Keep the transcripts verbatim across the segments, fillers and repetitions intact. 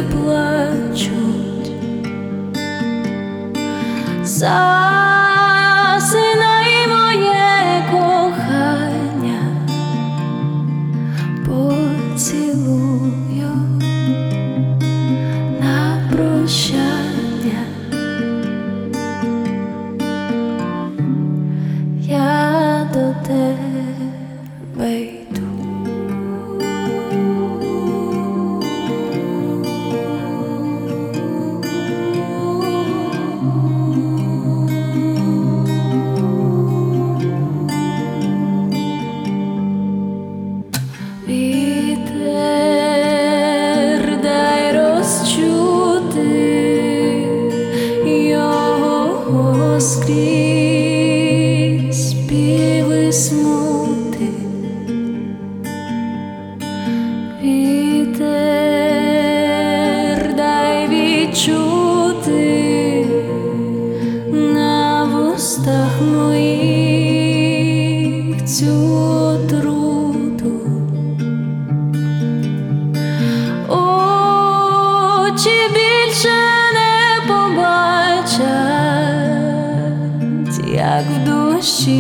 плачуть за сина і моє кохання. Поцілую на прощання. Я до тебе йду. Вітер дай розчути його скрізь співи смути. Вітер дай відчути на вустах моїх цю отруту. Очі більше не побачать, як в душі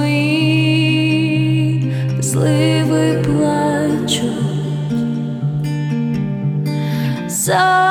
мої зливи плачуть.